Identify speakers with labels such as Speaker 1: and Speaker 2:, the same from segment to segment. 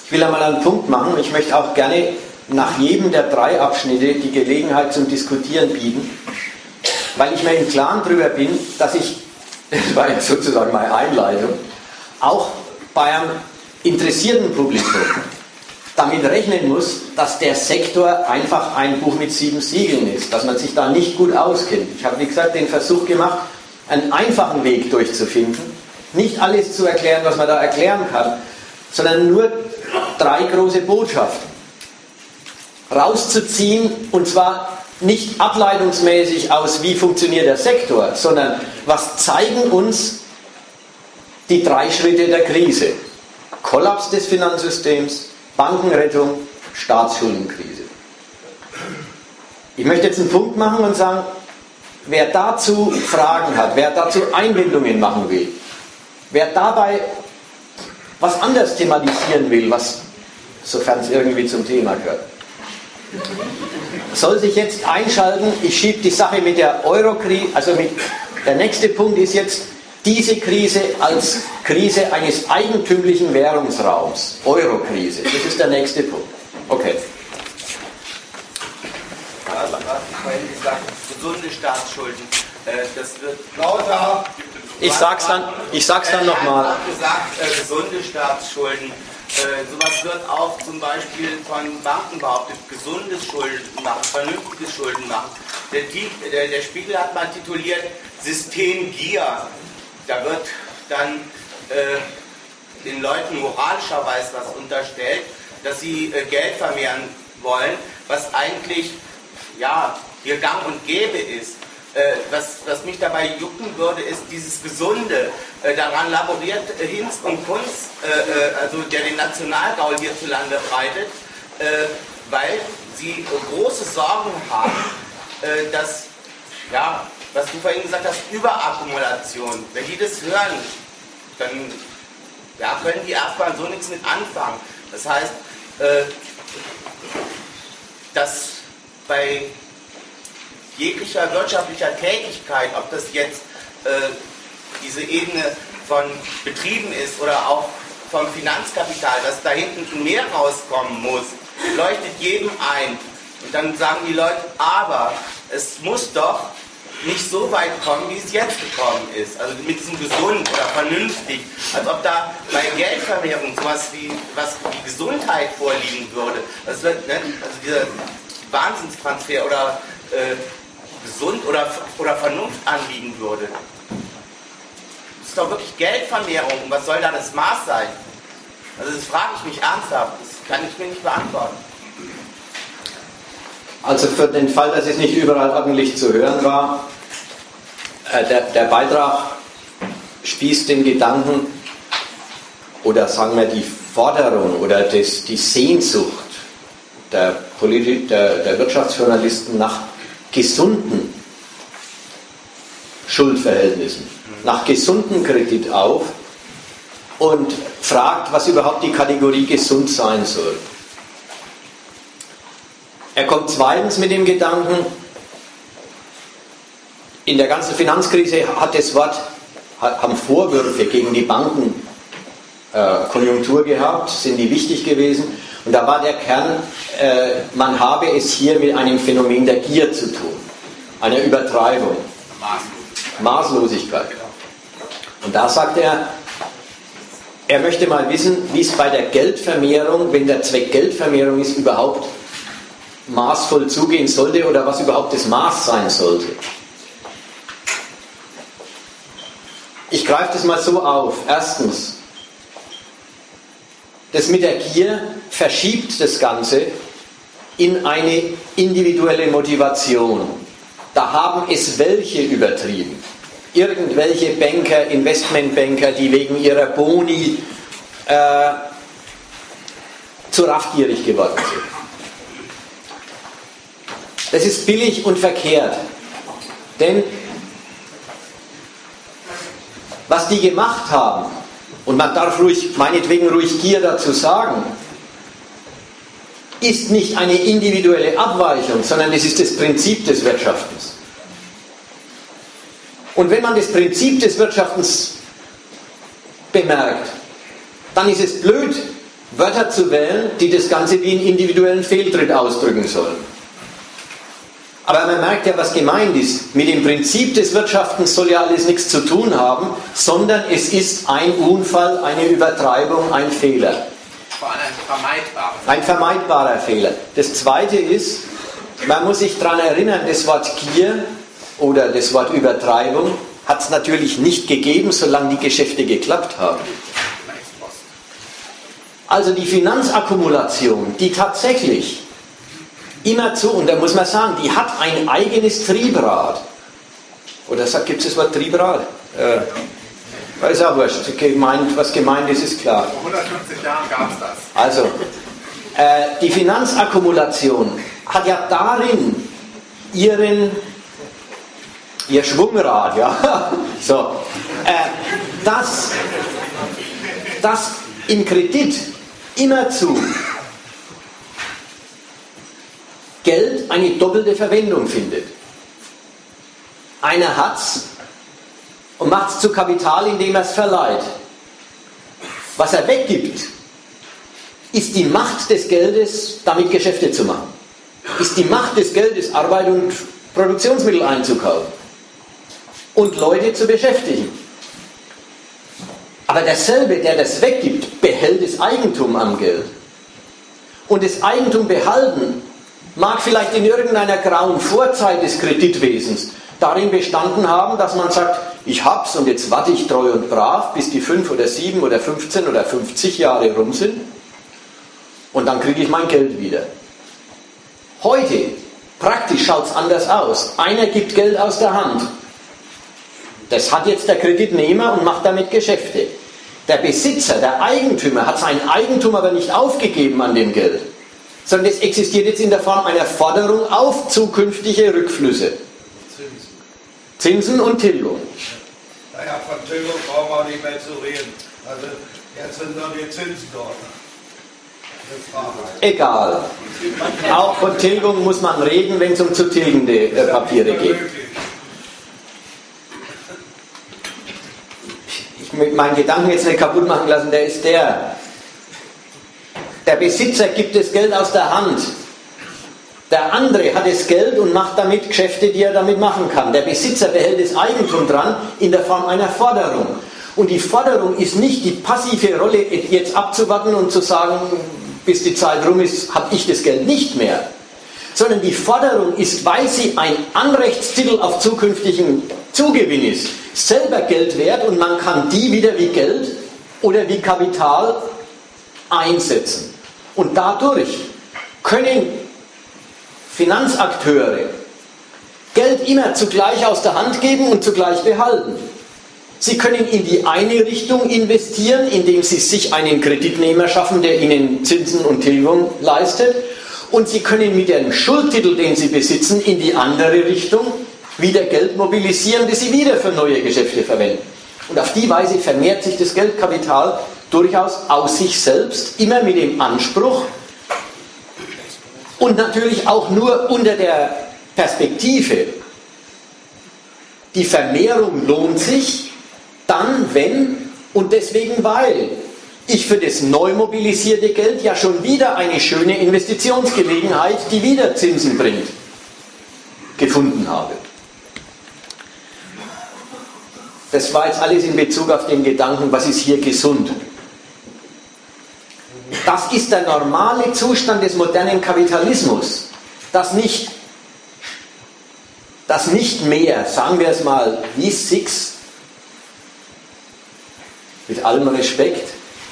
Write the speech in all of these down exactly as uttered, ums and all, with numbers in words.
Speaker 1: Ich will einmal einen Punkt machen. Ich möchte auch gerne nach jedem der drei Abschnitte die Gelegenheit zum Diskutieren bieten, weil ich mir im Klaren darüber bin, dass ich, das war jetzt sozusagen meine Einleitung, auch bei einem interessierten Publikum damit rechnen muss, dass der Sektor einfach ein Buch mit sieben Siegeln ist, dass man sich da nicht gut auskennt. Ich habe, wie gesagt, den Versuch gemacht, einen einfachen Weg durchzufinden, nicht alles zu erklären, was man da erklären kann, sondern nur drei große Botschaften rauszuziehen, und zwar nicht ableitungsmäßig aus, wie funktioniert der Sektor, sondern was zeigen uns die drei Schritte der Krise. Kollaps des Finanzsystems, Bankenrettung, Staatsschuldenkrise. Ich möchte jetzt einen Punkt machen und sagen, wer dazu Fragen hat, wer dazu Einwendungen machen will, wer dabei was anderes thematisieren will, was, sofern es irgendwie zum Thema gehört, soll sich jetzt einschalten. Ich schiebe die Sache mit der Euro-Krise, also mit, der nächste Punkt ist jetzt diese Krise als Krise eines eigentümlichen Währungsraums, Euro-Krise. Das ist der nächste Punkt. Okay.
Speaker 2: Was ich vorhin gesagt habe, gesunde Staatsschulden, das wird
Speaker 3: lauter.
Speaker 1: Ich sag's dann, ich sag's dann nochmal.
Speaker 2: Ich habe gesagt, äh, gesunde Staatsschulden. Äh, sowas wird auch zum Beispiel von Banken behauptet, gesundes Schulden machen, vernünftiges Schulden machen. Der, der, der Spiegel hat mal tituliert Systemgier. Da wird dann äh, den Leuten moralischerweise was unterstellt, dass sie äh, Geld vermehren wollen, was eigentlich ja hier gang und gäbe ist. Äh, was, was mich dabei jucken würde, ist dieses Gesunde. Äh, daran laboriert äh, Hinz und Kunz, äh, also der den Nationalgaul hierzulande breitet, äh, weil sie äh, große Sorgen haben, äh, dass, ja, was du vorhin gesagt hast, Überakkumulation, wenn die das hören, dann ja, können die erstmal so nichts mit anfangen. Das heißt, äh, dass bei jeglicher wirtschaftlicher Tätigkeit, ob das jetzt äh, diese Ebene von Betrieben ist oder auch vom Finanzkapital, dass da hinten mehr rauskommen muss, leuchtet jedem ein. Und dann sagen die Leute, aber es muss doch nicht so weit kommen, wie es jetzt gekommen ist. Also mit diesem gesund oder vernünftig. Als ob da bei Geldvermehrung sowas wie, was wie Gesundheit vorliegen würde. Das wird, ne, also dieser Wahnsinnstransfer oder äh, gesund oder, oder Vernunft anliegen würde. Das ist doch wirklich Geldvermehrung. Und was soll da das Maß sein? Also das frage ich mich ernsthaft. Das kann ich mir nicht beantworten.
Speaker 1: Also für den Fall, dass es nicht überall ordentlich zu hören war, äh, der, der Beitrag spießt den Gedanken oder sagen wir die Forderung oder das, die Sehnsucht der, Polit- der, der Wirtschaftsjournalisten nach gesunden Schuldverhältnissen, nach gesundem Kredit auf und fragt, was überhaupt die Kategorie gesund sein soll. Er kommt zweitens mit dem Gedanken, in der ganzen Finanzkrise hat das Wort, haben Vorwürfe gegen die Bankenkonjunktur äh, gehabt, sind die wichtig gewesen. Und da war der Kern, äh, man habe es hier mit einem Phänomen der Gier zu tun, einer Übertreibung, Maßlosigkeit. Und da sagt er, er möchte mal wissen, wie es bei der Geldvermehrung, wenn der Zweck Geldvermehrung ist, überhaupt maßvoll zugehen sollte oder was überhaupt das Maß sein sollte. Ich greife das mal so auf. Erstens, das mit der Gier verschiebt das Ganze in eine individuelle Motivation. Da haben es welche übertrieben. Irgendwelche Banker, Investmentbanker, die wegen ihrer Boni äh, zu raffgierig geworden sind. Das ist billig und verkehrt. Denn was die gemacht haben, und man darf ruhig, meinetwegen ruhig Gier dazu sagen, ist nicht eine individuelle Abweichung, sondern das ist das Prinzip des Wirtschaftens. Und wenn man das Prinzip des Wirtschaftens bemerkt, dann ist es blöd, Wörter zu wählen, die das Ganze wie einen individuellen Fehltritt ausdrücken sollen. Aber man merkt ja, was gemeint ist. Mit dem Prinzip des Wirtschaftens soll ja alles nichts zu tun haben, sondern es ist ein Unfall, eine Übertreibung, ein Fehler.
Speaker 2: Vor allem ein vermeidbarer.
Speaker 1: Ein vermeidbarer Fehler. Das Zweite ist, man muss sich daran erinnern, das Wort Gier oder das Wort Übertreibung hat es natürlich nicht gegeben, solange die Geschäfte geklappt haben. Also die Finanzakkumulation, die tatsächlich immerzu, und da muss man sagen, die hat ein eigenes Triebrad. Oder gibt es das Wort Triebrad? Äh, ist auch wurscht. Gemeint, was gemeint ist, ist klar.
Speaker 2: Vor hundertfünfzig Jahren gab es das.
Speaker 1: Also, äh, die Finanzakkumulation hat ja darin ihren, ihr Schwungrad, ja. So, äh, dass, dass im Kredit immerzu Geld eine doppelte Verwendung findet. Einer hat es und macht es zu Kapital, indem er es verleiht. Was er weggibt, ist die Macht des Geldes, damit Geschäfte zu machen. Ist die Macht des Geldes, Arbeit und Produktionsmittel einzukaufen und Leute zu beschäftigen. Aber derselbe, der das weggibt, behält das Eigentum am Geld. Und das Eigentum behalten mag vielleicht in irgendeiner grauen Vorzeit des Kreditwesens darin bestanden haben, dass man sagt, ich hab's und jetzt warte ich treu und brav, bis die fünf oder sieben oder fünfzehn oder fünfzig Jahre rum sind und dann kriege ich mein Geld wieder. Heute, praktisch schaut es anders aus. Einer gibt Geld aus der Hand. Das hat jetzt der Kreditnehmer und macht damit Geschäfte. Der Besitzer, der Eigentümer hat sein Eigentum aber nicht aufgegeben an dem Geld, sondern es existiert jetzt in der Form einer Forderung auf zukünftige Rückflüsse. Zinsen. Zinsen und Tilgung.
Speaker 3: Naja, von Tilgung brauchen wir auch nicht mehr zu reden. Also jetzt sind nur die Zinsen dort.
Speaker 1: Egal. Auch von Tilgung muss man reden, wenn es um zu tilgende äh, Papiere geht. Ich möchte meinen Gedanken jetzt nicht kaputt machen lassen, der ist der. Der Besitzer gibt das Geld aus der Hand. Der andere hat das Geld und macht damit Geschäfte, die er damit machen kann. Der Besitzer behält das Eigentum dran in der Form einer Forderung. Und die Forderung ist nicht die passive Rolle, jetzt abzuwarten und zu sagen, bis die Zeit rum ist, habe ich das Geld nicht mehr. Sondern die Forderung ist, weil sie ein Anrechtstitel auf zukünftigen Zugewinn ist, selber Geld wert und man kann die wieder wie Geld oder wie Kapital einsetzen. Und dadurch können Finanzakteure Geld immer zugleich aus der Hand geben und zugleich behalten. Sie können in die eine Richtung investieren, indem Sie sich einen Kreditnehmer schaffen, der Ihnen Zinsen und Tilgung leistet. Und Sie können mit dem Schuldtitel, den Sie besitzen, in die andere Richtung wieder Geld mobilisieren, das Sie wieder für neue Geschäfte verwenden. Und auf die Weise vermehrt sich das Geldkapital durchaus aus sich selbst, immer mit dem Anspruch und natürlich auch nur unter der Perspektive, die Vermehrung lohnt sich dann, wenn und deswegen, weil ich für das neu mobilisierte Geld ja schon wieder eine schöne Investitionsgelegenheit, die wieder Zinsen bringt, gefunden habe. Das war jetzt alles in Bezug auf den Gedanken, was ist hier gesund. Das ist der normale Zustand des modernen Kapitalismus, dass nicht, dass nicht mehr, sagen wir es mal, wie Six, mit allem Respekt,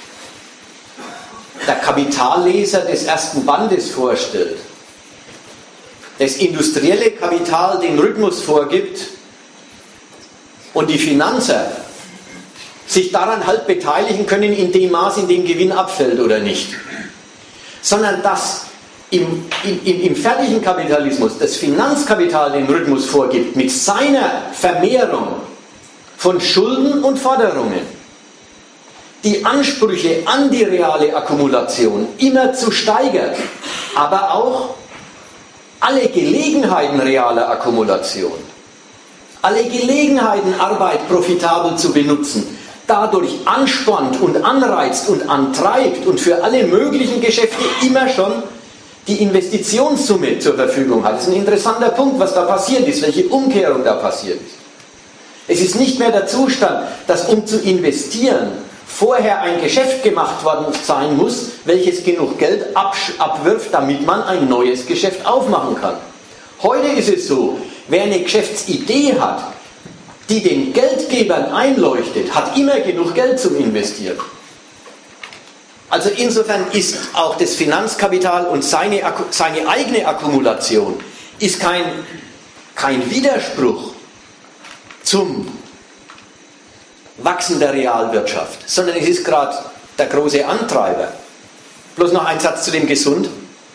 Speaker 1: der Kapitalleser des ersten Bandes vorstellt, das industrielle Kapital den Rhythmus vorgibt und die Finanzer sich daran halt beteiligen können in dem Maß, in dem Gewinn abfällt oder nicht. Sondern dass im, im, im fertigen Kapitalismus das Finanzkapital den Rhythmus vorgibt mit seiner Vermehrung von Schulden und Forderungen, die Ansprüche an die reale Akkumulation immer zu steigern, aber auch alle Gelegenheiten realer Akkumulation, alle Gelegenheiten, Arbeit profitabel zu benutzen, dadurch anspannt und anreizt und antreibt und für alle möglichen Geschäfte immer schon die Investitionssumme zur Verfügung hat. Das ist ein interessanter Punkt, was da passiert ist, welche Umkehrung da passiert ist. Es ist nicht mehr der Zustand, dass um zu investieren vorher ein Geschäft gemacht worden sein muss, welches genug Geld abwirft, damit man ein neues Geschäft aufmachen kann. Heute ist es so, wer eine Geschäftsidee hat, die den Geldgebern einleuchtet, hat immer genug Geld zum Investieren. Also insofern ist auch das Finanzkapital und seine, seine eigene Akkumulation ist kein, kein Widerspruch zum Wachsen der Realwirtschaft, sondern es ist gerade der große Antreiber. Bloß noch ein Satz zu dem Gesund.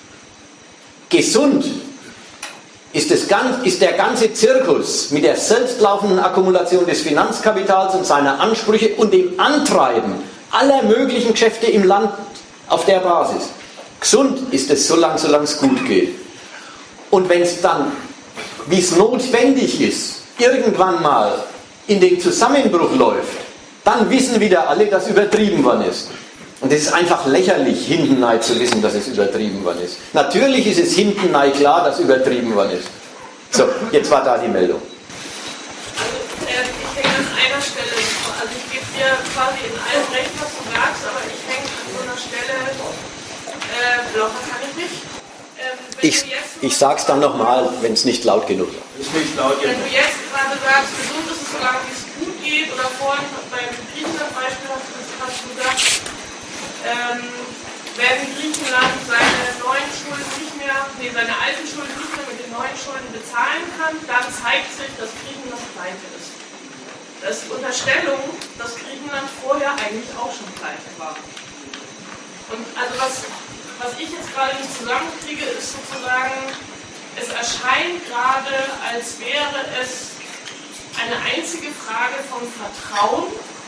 Speaker 1: Gesund ist, das, ist der ganze Zirkus mit der selbstlaufenden Akkumulation des Finanzkapitals und seiner Ansprüche und dem Antreiben aller möglichen Geschäfte im Land auf der Basis. Gesund ist es, solange solange es gut geht. Und wenn es dann, wie es notwendig ist, irgendwann mal in den Zusammenbruch läuft, dann wissen wieder alle, dass übertrieben worden ist. Und es ist einfach lächerlich, hinten rein zu wissen, dass es übertrieben worden ist. Natürlich ist es hinten rein klar, dass übertrieben worden ist. So, jetzt war da die Meldung.
Speaker 4: Also, äh, ich hänge an einer Stelle, also ich gebe dir quasi in allem recht, was du sagst, aber ich hänge an so einer Stelle, äh, locker kann ich nicht. Ähm,
Speaker 1: ich ich sage es dann nochmal, wenn es nicht laut genug ist.
Speaker 4: Ist nicht laut genug. Wenn du jetzt gerade sagst, gesund ist es solange wie es gut geht, oder vorhin beim Griechenland-Beispiel hast du das hast du gesagt, ähm, wenn Griechenland seine neuen Schulden nicht mehr, nee, seine alten Schulden nicht mehr mit den neuen Schulden bezahlen kann, dann zeigt sich, dass Griechenland pleite ist. Das ist die Unterstellung, dass Griechenland vorher eigentlich auch schon pleite war. Und also was, was ich jetzt gerade nicht zusammenkriege, ist sozusagen, es erscheint gerade, als wäre es eine einzige Frage von Vertrauen,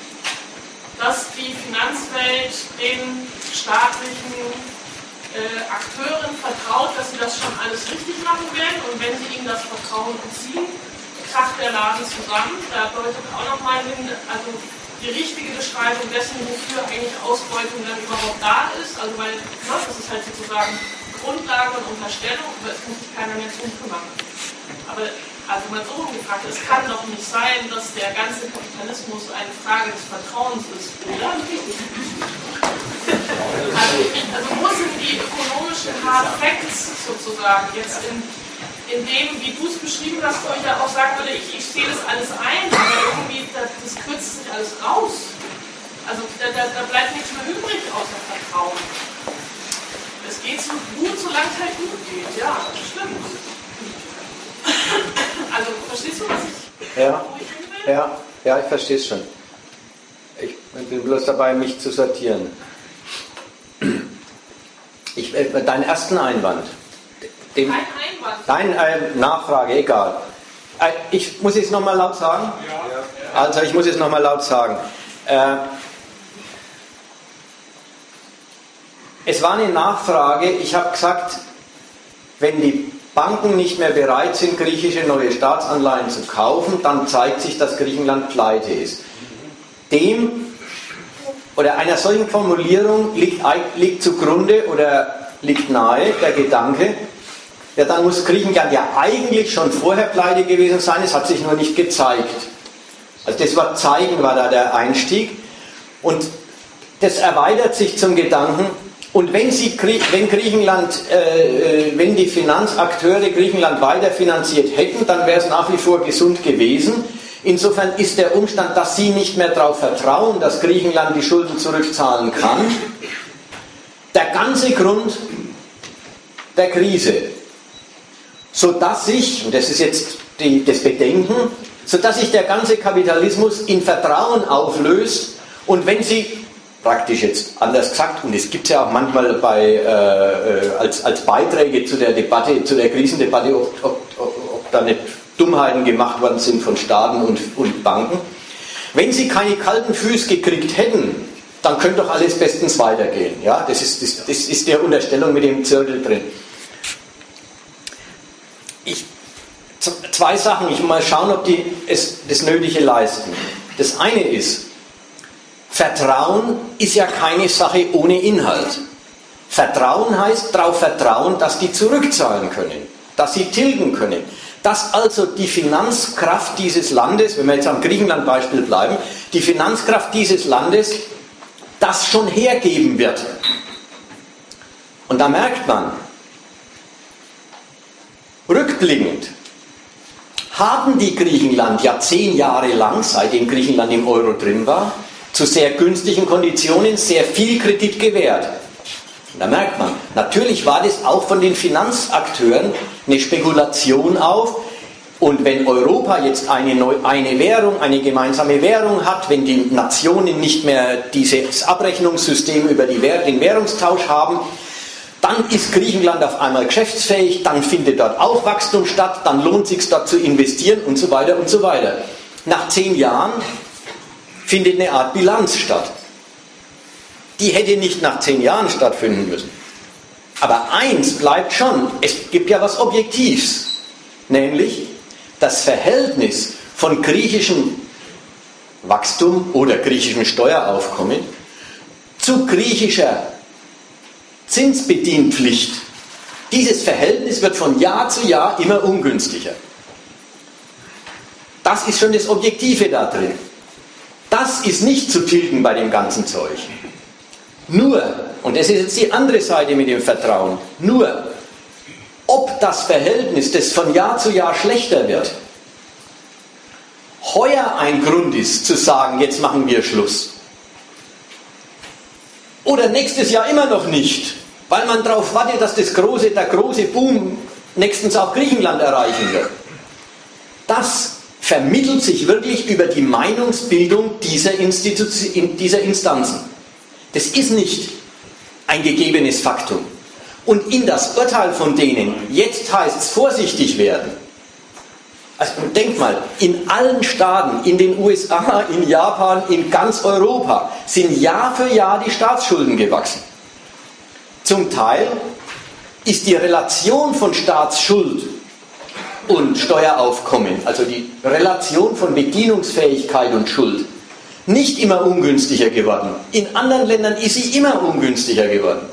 Speaker 4: dass die Finanzwelt den staatlichen äh, Akteuren vertraut, dass sie das schon alles richtig machen werden, und wenn sie ihnen das Vertrauen entziehen, kracht der Laden zusammen. Da deutet auch nochmal hin, also die richtige Beschreibung dessen, wofür eigentlich Ausbeutung dann überhaupt da ist, also weil ne, das ist halt sozusagen Grundlage und Unterstellung, aber es muss sich keiner mehr drum kümmern. Aber also mal so rumgefragt, es kann doch nicht sein, dass der ganze Kapitalismus eine Frage des Vertrauens ist, oder? Also, also wo sind die ökonomischen Hard Facts sozusagen jetzt in, in dem, wie du es beschrieben hast, wo ich ja auch sagen würde, ich, ich sehe das alles ein, aber irgendwie, das, das kürzt sich alles raus. Also da, da, da bleibt nichts mehr übrig außer Vertrauen. Es geht so gut, solange es halt gut geht, ja, das stimmt. Also, verstehst du, was ich,
Speaker 1: ja,
Speaker 4: wo ich hin will?
Speaker 1: Ja, ja, ich verstehe es schon. Ich bin bloß dabei, mich zu sortieren. Ich, äh, deinen ersten Einwand. Den,
Speaker 4: Kein Einwand.
Speaker 1: Deine äh, Nachfrage, egal. Äh, ich muss es nochmal laut sagen? Ja. Also, ich muss es nochmal laut sagen. Äh, es war eine Nachfrage, ich habe gesagt, wenn die Banken nicht mehr bereit sind, griechische neue Staatsanleihen zu kaufen, dann zeigt sich, dass Griechenland pleite ist. Dem oder einer solchen Formulierung liegt, liegt zugrunde oder liegt nahe der Gedanke, ja, dann muss Griechenland ja eigentlich schon vorher pleite gewesen sein, es hat sich nur nicht gezeigt. Also das Wort zeigen war da der Einstieg, und das erweitert sich zum Gedanken, und wenn, sie, wenn Griechenland, äh, wenn die Finanzakteure Griechenland weiterfinanziert hätten, dann wäre es nach wie vor gesund gewesen. Insofern ist der Umstand, dass sie nicht mehr darauf vertrauen, dass Griechenland die Schulden zurückzahlen kann, der ganze Grund der Krise. Sodass sich, und das ist jetzt die, das Bedenken, sodass sich der ganze Kapitalismus in Vertrauen auflöst, und wenn sie praktisch jetzt anders gesagt, und es gibt es ja auch manchmal bei, äh, als, als Beiträge zu der Debatte, zu der Krisendebatte, ob, ob, ob, ob da nicht Dummheiten gemacht worden sind von Staaten und, und Banken. Wenn sie keine kalten Füße gekriegt hätten, dann könnte doch alles bestens weitergehen. Ja? Das, ist, das, das ist der Unterstellung mit dem Zirkel drin. Ich, zwei Sachen, ich will mal schauen, ob die es, das Nötige leisten. Das eine ist, Vertrauen ist ja keine Sache ohne Inhalt. Vertrauen heißt darauf vertrauen, dass die zurückzahlen können, dass sie tilgen können, dass also die Finanzkraft dieses Landes, wenn wir jetzt am Griechenland-Beispiel bleiben, die Finanzkraft dieses Landes das schon hergeben wird. Und da merkt man, rückblickend haben die Griechenland ja zehn Jahre lang, seitdem Griechenland im Euro drin war, zu sehr günstigen Konditionen sehr viel Kredit gewährt. Und da merkt man, natürlich war das auch von den Finanzakteuren eine Spekulation auf. Und wenn Europa jetzt eine, Neu eine Währung, eine gemeinsame Währung hat, wenn die Nationen nicht mehr dieses Abrechnungssystem über die Währ den Währungstausch haben, dann ist Griechenland auf einmal geschäftsfähig, dann findet dort auch Wachstum statt, dann lohnt es sich dort zu investieren und so weiter und so weiter. Nach zehn Jahren findet eine Art Bilanz statt. Die hätte nicht nach zehn Jahren stattfinden müssen. Aber eins bleibt schon, es gibt ja was Objektivs, nämlich das Verhältnis von griechischem Wachstum oder griechischem Steueraufkommen zu griechischer Zinsbedienpflicht. Dieses Verhältnis wird von Jahr zu Jahr immer ungünstiger. Das ist schon das Objektive da drin. Das ist nicht zu tilgen bei dem ganzen Zeug. Nur, und das ist jetzt die andere Seite mit dem Vertrauen, nur, ob das Verhältnis, das von Jahr zu Jahr schlechter wird, heuer ein Grund ist, zu sagen, jetzt machen wir Schluss. Oder nächstes Jahr immer noch nicht, weil man darauf wartet, dass das große, der große Boom nächstens auch Griechenland erreichen wird. Das vermittelt sich wirklich über die Meinungsbildung dieser, Institution, dieser Instanzen. Das ist nicht ein gegebenes Faktum. Und in das Urteil von denen, jetzt heißt es vorsichtig werden. Also denkt mal, in allen Staaten, in den U S A, in Japan, in ganz Europa, sind Jahr für Jahr die Staatsschulden gewachsen. Zum Teil ist die Relation von Staatsschuld und Steueraufkommen, also die Relation von Bedienungsfähigkeit und Schuld, nicht immer ungünstiger geworden. In anderen Ländern ist sie immer ungünstiger geworden.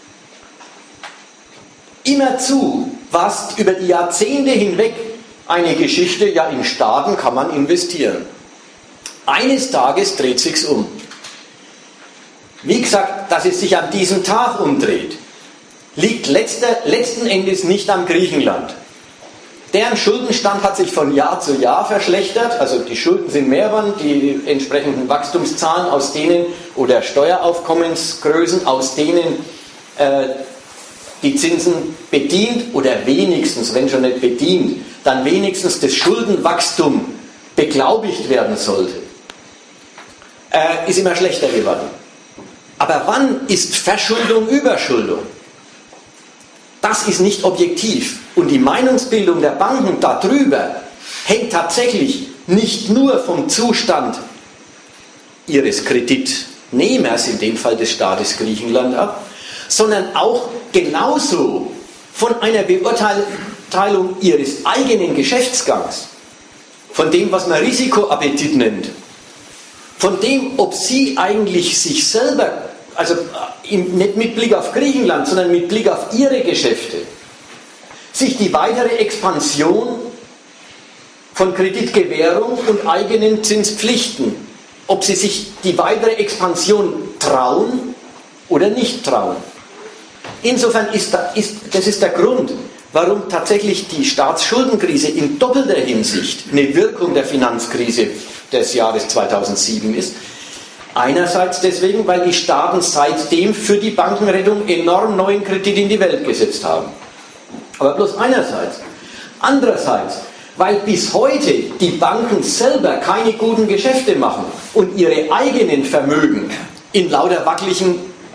Speaker 1: Immerzu war es über die Jahrzehnte hinweg eine Geschichte, ja, in Staaten kann man investieren. Eines Tages dreht sich's um. Wie gesagt, dass es sich an diesem Tag umdreht, liegt letzter, letzten Endes nicht am Griechenland. Deren Schuldenstand hat sich von Jahr zu Jahr verschlechtert, also die Schulden sind mehr geworden, die entsprechenden Wachstumszahlen, aus denen, oder Steueraufkommensgrößen, aus denen äh, die Zinsen bedient, oder wenigstens, wenn schon nicht bedient, dann wenigstens das Schuldenwachstum beglaubigt werden sollte, äh, ist immer schlechter geworden. Aber wann ist Verschuldung Überschuldung? Das ist nicht objektiv. Und die Meinungsbildung der Banken darüber hängt tatsächlich nicht nur vom Zustand ihres Kreditnehmers, in dem Fall des Staates Griechenland, ab, sondern auch genauso von einer Beurteilung ihres eigenen Geschäftsgangs, von dem, was man Risikoappetit nennt, von dem, ob sie eigentlich sich selber, also nicht mit Blick auf Griechenland, sondern mit Blick auf ihre Geschäfte, sich die weitere Expansion von Kreditgewährung und eigenen Zinspflichten, ob sie sich die weitere Expansion trauen oder nicht trauen. Insofern ist, da, ist das ist der Grund, warum tatsächlich die Staatsschuldenkrise in doppelter Hinsicht eine Wirkung der Finanzkrise des Jahres zweitausendsieben ist. Einerseits deswegen, weil die Staaten seitdem für die Bankenrettung enorm neuen Kredit in die Welt gesetzt haben. Aber bloß einerseits. Andererseits, weil bis heute die Banken selber keine guten Geschäfte machen und ihre eigenen Vermögen in lauter wackeligen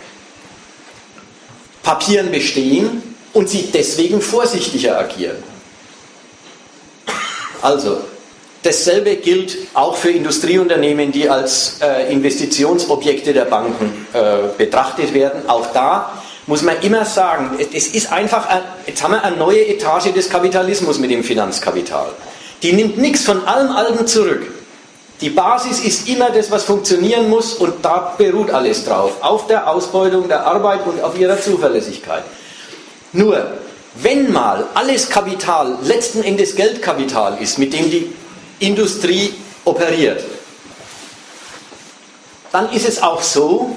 Speaker 1: Papieren bestehen und sie deswegen vorsichtiger agieren. Also, dasselbe gilt auch für Industrieunternehmen, die als äh, Investitionsobjekte der Banken äh, betrachtet werden. Auch da muss man immer sagen, es ist einfach, ein, jetzt haben wir eine neue Etage des Kapitalismus mit dem Finanzkapital. Die nimmt nichts von allem Alten zurück. Die Basis ist immer das, was funktionieren muss, und da beruht alles drauf. Auf der Ausbeutung der Arbeit und auf ihrer Zuverlässigkeit. Nur, wenn mal alles Kapital letzten Endes Geldkapital ist, mit dem die Industrie operiert, dann ist es auch so,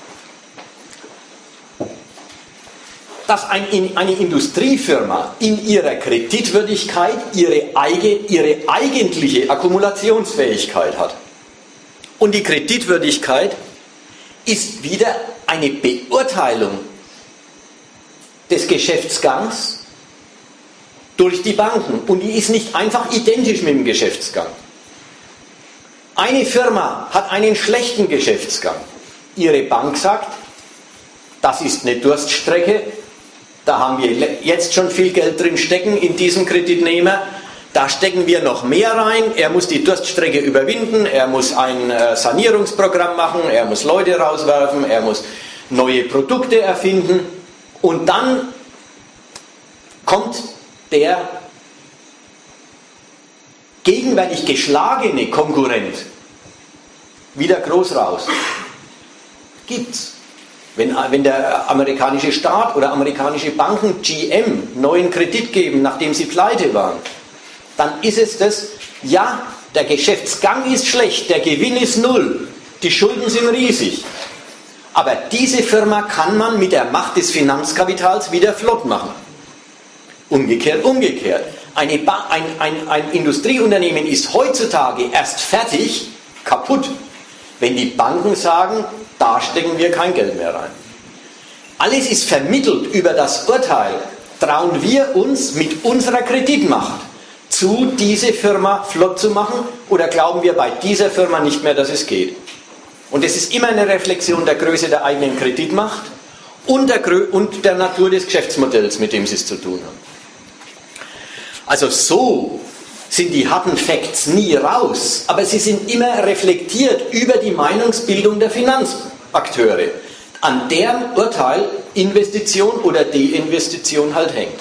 Speaker 1: dass ein, eine Industriefirma in ihrer Kreditwürdigkeit ihre, eigen, ihre eigentliche Akkumulationsfähigkeit hat. Und die Kreditwürdigkeit ist wieder eine Beurteilung des Geschäftsgangs durch die Banken. Und die ist nicht einfach identisch mit dem Geschäftsgang. Eine Firma hat einen schlechten Geschäftsgang. Ihre Bank sagt, das ist eine Durststrecke, da haben wir jetzt schon viel Geld drin stecken in diesem Kreditnehmer, da stecken wir noch mehr rein, er muss die Durststrecke überwinden, er muss ein Sanierungsprogramm machen, er muss Leute rauswerfen, er muss neue Produkte erfinden, und dann kommt der gegenwärtig geschlagene Konkurrent wieder groß raus. Gibt's. Wenn, wenn der amerikanische Staat oder amerikanische Banken G M neuen Kredit geben, nachdem sie pleite waren, dann ist es das, ja, der Geschäftsgang ist schlecht, der Gewinn ist null, die Schulden sind riesig. Aber diese Firma kann man mit der Macht des Finanzkapitals wieder flott machen. Umgekehrt, umgekehrt. Eine ba- ein, ein, ein Industrieunternehmen ist heutzutage erst fertig, kaputt, wenn die Banken sagen, da stecken wir kein Geld mehr rein. Alles ist vermittelt über das Urteil. Trauen wir uns mit unserer Kreditmacht zu, diese Firma flott zu machen, oder glauben wir bei dieser Firma nicht mehr, dass es geht? Und es ist immer eine Reflexion der Größe der eigenen Kreditmacht und der, Grö- und der Natur des Geschäftsmodells, mit dem sie es zu tun haben. Also so sind die harten Facts nie raus, aber sie sind immer reflektiert über die Meinungsbildung der Finanzakteure, an deren Urteil Investition oder Deinvestition halt hängt.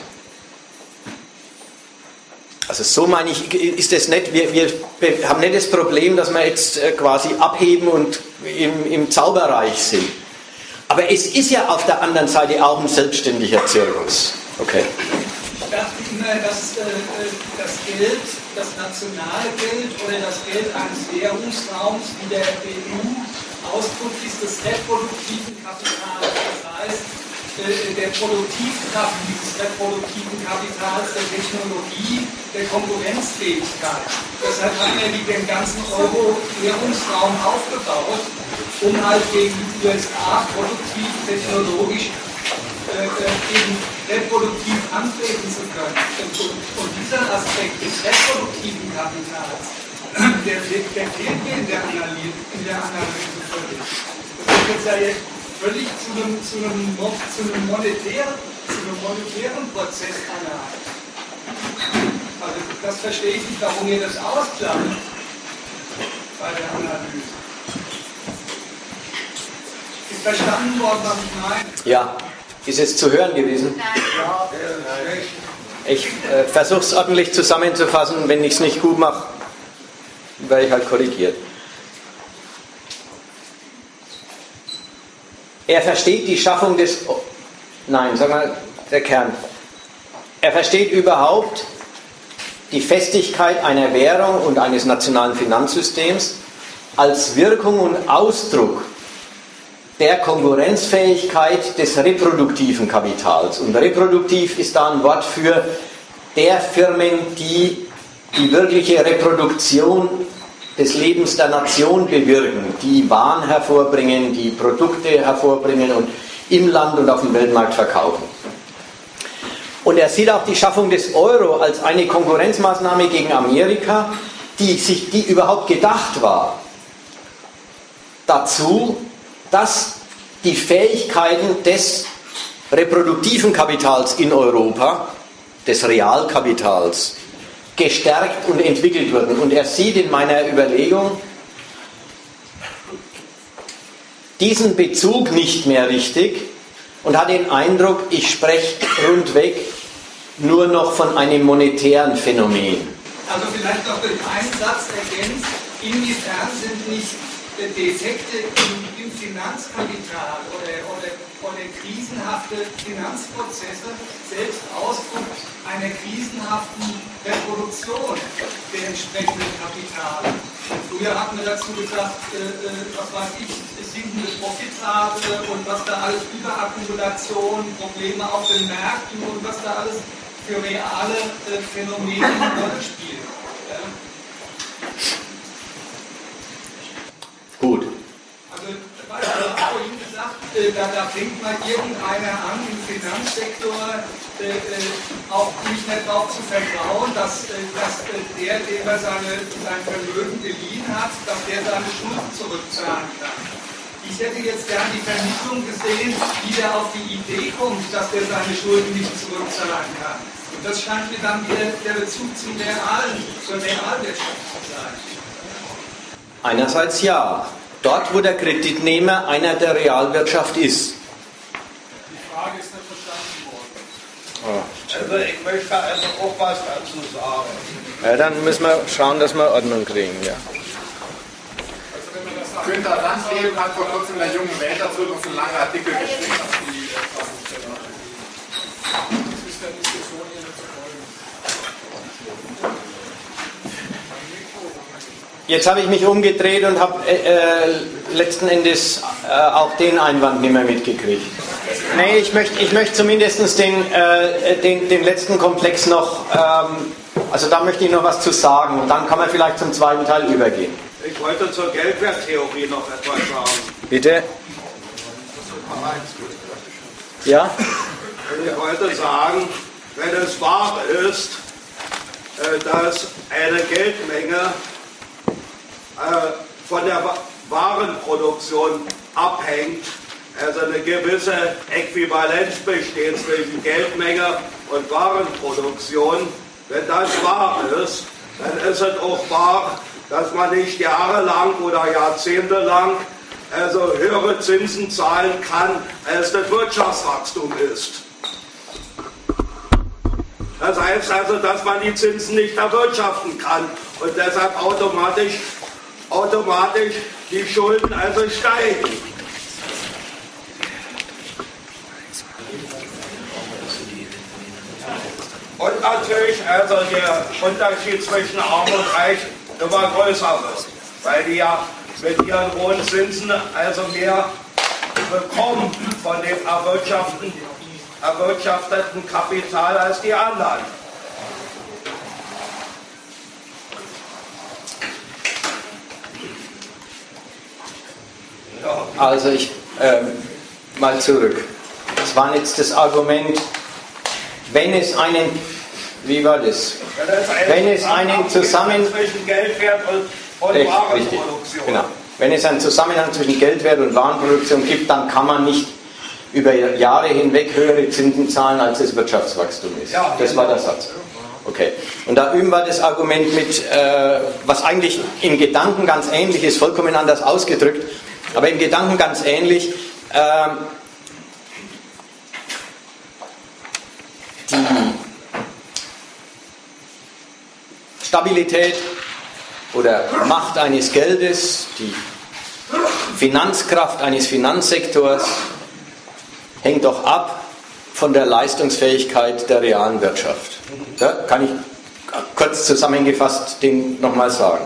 Speaker 1: Also so meine ich, ist es nicht, wir, wir haben nicht das Problem, dass wir jetzt quasi abheben und im, im Zauberreich sind. Aber es ist ja auf der anderen Seite auch ein selbstständiger Zirkus. Okay.
Speaker 5: Ich dachte immer, dass äh, das Geld, das nationale Geld oder das Geld eines Währungsraums wie der E U Ausdruck ist des reproduktiven Kapitals. Das heißt, äh, der Produktivkraft dieses reproduktiven Kapitals, der Technologie, der Konkurrenzfähigkeit. Deshalb haben wir den ganzen Euro-Währungsraum aufgebaut, um halt gegen die U S A produktiv, technologisch äh, eben reproduktiv antreten zu können. Und, und dieser Aspekt des reproduktiven Kapitals, der, der fehlt mir in der Analyse, in der Analyse völlig. Das wird jetzt ja jetzt völlig zu einem, zu einem, zu einem, monetären, zu einem monetären Prozess anhalten. Also das verstehe ich nicht, warum ihr das ausklammert bei der Analyse. Ist verstanden worden, was ich meine?
Speaker 1: Ja. Ist es zu hören gewesen?
Speaker 5: Ja,
Speaker 1: ich äh, versuche es ordentlich zusammenzufassen. Wenn ich es nicht gut mache, werde ich halt korrigiert. Er versteht die Schaffung des... Oh, nein, sag mal, der Kern. Er versteht überhaupt die Festigkeit einer Währung und eines nationalen Finanzsystems als Wirkung und Ausdruck der Konkurrenzfähigkeit des reproduktiven Kapitals. Und reproduktiv ist da ein Wort für der Firmen, die die wirkliche Reproduktion des Lebens der Nation bewirken, die Waren hervorbringen, die Produkte hervorbringen und im Land und auf dem Weltmarkt verkaufen. Und er sieht auch die Schaffung des Euro als eine Konkurrenzmaßnahme gegen Amerika, die, sich, die überhaupt gedacht war, dazu, dass die Fähigkeiten des reproduktiven Kapitals in Europa, des Realkapitals, gestärkt und entwickelt wurden. Und er sieht in meiner Überlegung diesen Bezug nicht mehr richtig und hat den Eindruck, ich spreche rundweg nur noch von einem monetären Phänomen.
Speaker 5: Also vielleicht noch durch einen Satz ergänzt, inwiefern sind nicht Defekte im, im Finanzkapital oder, oder, oder krisenhafte Finanzprozesse selbst Ausdruck einer krisenhaften Reproduktion der entsprechenden Kapitale. Früher hatten wir dazu gesagt, äh, was weiß ich, sinkende Profitrate und was da alles Überakkumulation, Probleme auf den Märkten und was da alles für reale äh, Phänomene eine Rolle spielen. Ja.
Speaker 1: Gut.
Speaker 5: Also, weil du hast vorhin gesagt, äh, da, da fängt mal irgendeiner an im Finanzsektor äh, äh, auch nicht mehr darauf zu vertrauen, dass, äh, dass äh, der, dem er seine, sein Vermögen geliehen hat, dass der seine Schulden zurückzahlen kann. Ich hätte jetzt gern die Vermittlung gesehen, wie der auf die Idee kommt, dass der seine Schulden nicht zurückzahlen kann. Und das scheint mir dann wieder der Bezug zum Realen, zur Realwirtschaft zu sein.
Speaker 1: Einerseits ja. Dort, wo der Kreditnehmer einer der Realwirtschaft ist.
Speaker 6: Die Frage ist nicht verstanden worden.
Speaker 3: Also ich möchte also auch was dazu sagen.
Speaker 1: Ja, dann müssen wir schauen, dass wir Ordnung kriegen. Ja.
Speaker 6: Günter Landleben hat vor kurzem in der Jungen Welt dazu noch einen langen Artikel geschrieben. Das ist der Diskussion hier nicht zu folgen.
Speaker 1: Jetzt habe ich mich umgedreht und habe äh, äh, letzten Endes äh, auch den Einwand nicht mehr mitgekriegt. Nee, ich möchte ich möcht zumindest den, äh, den, den letzten Komplex noch, ähm, also da möchte ich noch was zu sagen und dann kann man vielleicht zum zweiten Teil übergehen.
Speaker 3: Ich wollte zur Geldwerttheorie noch etwas sagen.
Speaker 1: Bitte? Ja?
Speaker 3: Ich wollte sagen, wenn es wahr ist, dass eine Geldmenge von der Warenproduktion abhängt, also eine gewisse Äquivalenz besteht zwischen Geldmenge und Warenproduktion, wenn das wahr ist, dann ist es auch wahr, dass man nicht jahrelang oder jahrzehntelang also höhere Zinsen zahlen kann, als das Wirtschaftswachstum ist. Das heißt also, dass man die Zinsen nicht erwirtschaften kann und deshalb automatisch, automatisch die Schulden also steigen. Und natürlich also der Unterschied zwischen Arm und Reich immer größer wird, weil die ja mit ihren hohen Zinsen also mehr bekommen von dem erwirtschafteten, erwirtschafteten Kapital als die anderen.
Speaker 1: Also ich, ähm, mal zurück. Das war jetzt das Argument, wenn es einen, wie war das? Wenn es einen Zusammenhang
Speaker 3: zwischen Geldwert und, und
Speaker 1: richtig,
Speaker 3: Warenproduktion.
Speaker 1: Richtig, genau. Wenn es einen Zusammenhang zwischen Geldwert und Warenproduktion gibt, dann kann man nicht über Jahre hinweg höhere Zinsen zahlen, als das Wirtschaftswachstum ist.
Speaker 3: Ja,
Speaker 1: das war der Satz. Okay. Und da üben wir das Argument mit, äh, was eigentlich im Gedanken ganz ähnlich ist, vollkommen anders ausgedrückt, aber im Gedanken ganz ähnlich. Äh, die Stabilität oder Macht eines Geldes, die Finanzkraft eines Finanzsektors hängt doch ab von der Leistungsfähigkeit der realen Wirtschaft. Da kann ich kurz zusammengefasst den nochmal sagen.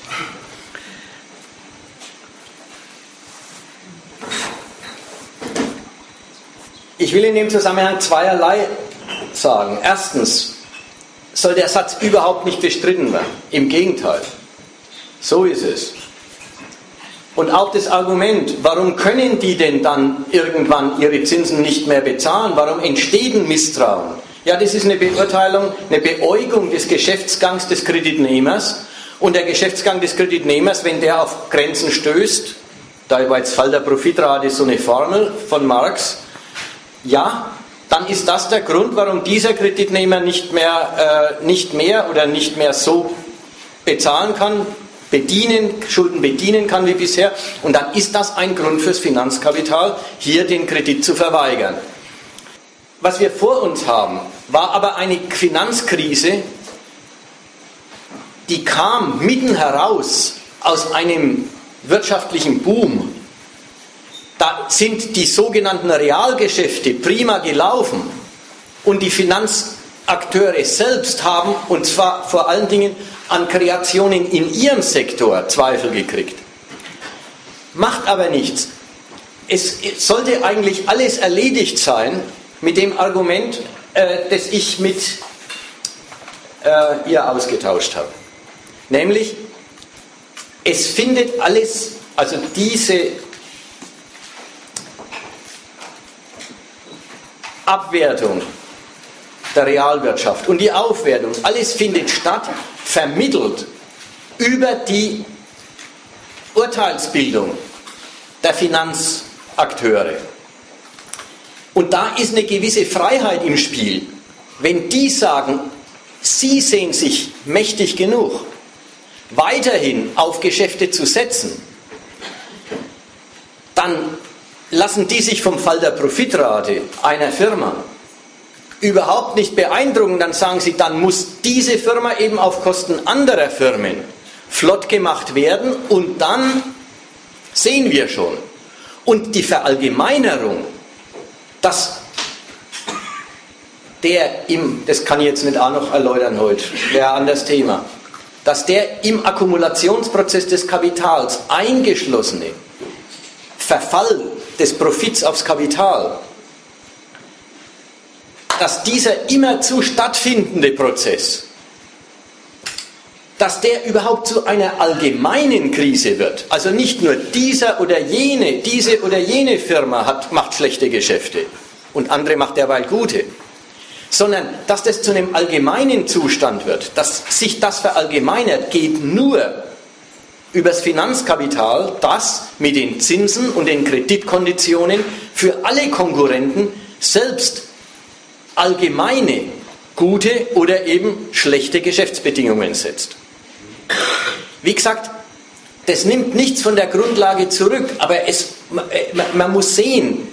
Speaker 1: Ich will in dem Zusammenhang zweierlei sagen. Erstens soll der Satz überhaupt nicht bestritten werden. Im Gegenteil. So ist es. Und auch das Argument, warum können die denn dann irgendwann ihre Zinsen nicht mehr bezahlen? Warum entsteht ein Misstrauen? Ja, das ist eine Beurteilung, eine Beäugung des Geschäftsgangs des Kreditnehmers. Und der Geschäftsgang des Kreditnehmers, wenn der auf Grenzen stößt, da war jetzt Fall der Profitrate so eine Formel von Marx, ja, dann ist das der Grund, warum dieser Kreditnehmer nicht mehr, äh, nicht mehr oder nicht mehr so bezahlen kann, bedienen, Schulden bedienen kann wie bisher. Und dann ist das ein Grund fürs Finanzkapital, hier den Kredit zu verweigern. Was wir vor uns haben, war aber eine Finanzkrise, die kam mitten heraus aus einem wirtschaftlichen Boom, da sind die sogenannten Realgeschäfte prima gelaufen und die Finanzakteure selbst haben, und zwar vor allen Dingen an Kreationen in ihrem Sektor, Zweifel gekriegt. Macht aber nichts. Es sollte eigentlich alles erledigt sein mit dem Argument, äh, das ich mit äh, ihr ausgetauscht habe. Nämlich, es findet alles, also diese Abwertung der Realwirtschaft und die Aufwertung, alles findet statt, vermittelt über die Urteilsbildung der Finanzakteure. Und da ist eine gewisse Freiheit im Spiel. Wenn die sagen, sie sehen sich mächtig genug, weiterhin auf Geschäfte zu setzen, dann lassen die sich vom Fall der Profitrate einer Firma überhaupt nicht beeindrucken. Dann sagen sie, dann muss diese Firma eben auf Kosten anderer Firmen flott gemacht werden und dann sehen wir schon. Und die Verallgemeinerung, dass der im, das kann ich jetzt nicht auch noch erläutern heute, wäre ein anderes Thema, dass der im Akkumulationsprozess des Kapitals eingeschlossene Verfall des Profits aufs Kapital, dass dieser immerzu stattfindende Prozess, dass der überhaupt zu einer allgemeinen Krise wird. Also nicht nur dieser oder jene, diese oder jene Firma hat, macht schlechte Geschäfte und andere macht derweil gute, sondern dass das zu einem allgemeinen Zustand wird, dass sich das verallgemeinert, geht nur übers Finanzkapital, das mit den Zinsen und den Kreditkonditionen für alle Konkurrenten selbst allgemeine gute oder eben schlechte Geschäftsbedingungen setzt. Wie gesagt, das nimmt nichts von der Grundlage zurück, aber es, man, man muss sehen,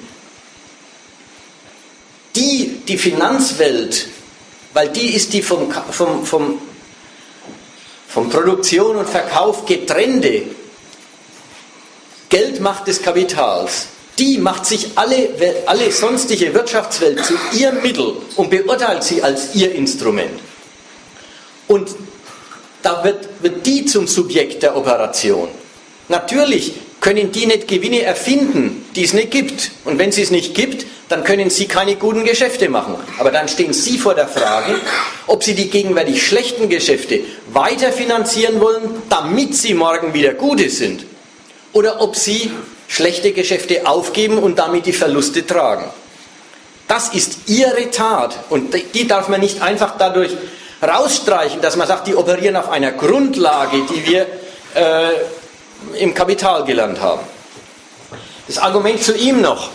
Speaker 1: die, die Finanzwelt, weil die ist die vom, vom, vom, vom Produktion und Verkauf getrennte Geldmacht des Kapitals, die macht sich alle, alle sonstige Wirtschaftswelt zu ihrem Mittel und beurteilt sie als ihr Instrument. Und da wird, wird die zum Subjekt der Operation. Natürlich können die nicht Gewinne erfinden, die es nicht gibt. Und wenn es es nicht gibt, dann können sie keine guten Geschäfte machen. Aber dann stehen sie vor der Frage, ob sie die gegenwärtig schlechten Geschäfte weiter finanzieren wollen, damit sie morgen wieder gute sind. Oder ob sie schlechte Geschäfte aufgeben und damit die Verluste tragen. Das ist ihre Tat. Und die darf man nicht einfach dadurch rausstreichen, dass man sagt, die operieren auf einer Grundlage, die wir äh, im Kapital gelernt haben. Das Argument zu ihm noch.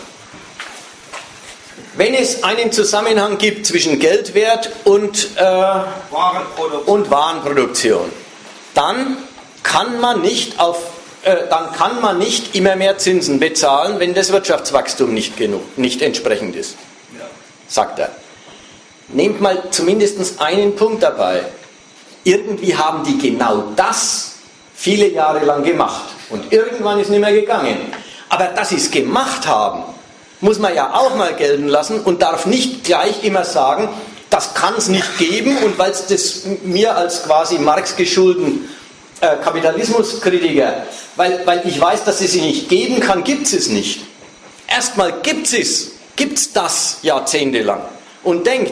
Speaker 1: Wenn es einen Zusammenhang gibt zwischen Geldwert und, äh, Warenproduktion. und Warenproduktion, dann kann man nicht auf, äh, dann kann man nicht immer mehr Zinsen bezahlen, wenn das Wirtschaftswachstum nicht genug, nicht entsprechend ist, ja. Sagt er. Nehmt mal zumindest einen Punkt dabei. Irgendwie haben die genau das viele Jahre lang gemacht. Und irgendwann ist nicht mehr gegangen. Aber dass sie es gemacht haben, muss man ja auch mal gelten lassen und darf nicht gleich immer sagen, das kann es nicht geben und weil es das mir als quasi Marx geschulden äh, Kapitalismuskritiker, weil, weil ich weiß, dass es sie nicht geben kann, gibt es es nicht. Erstmal gibt es, gibt es das jahrzehntelang. Und denkt,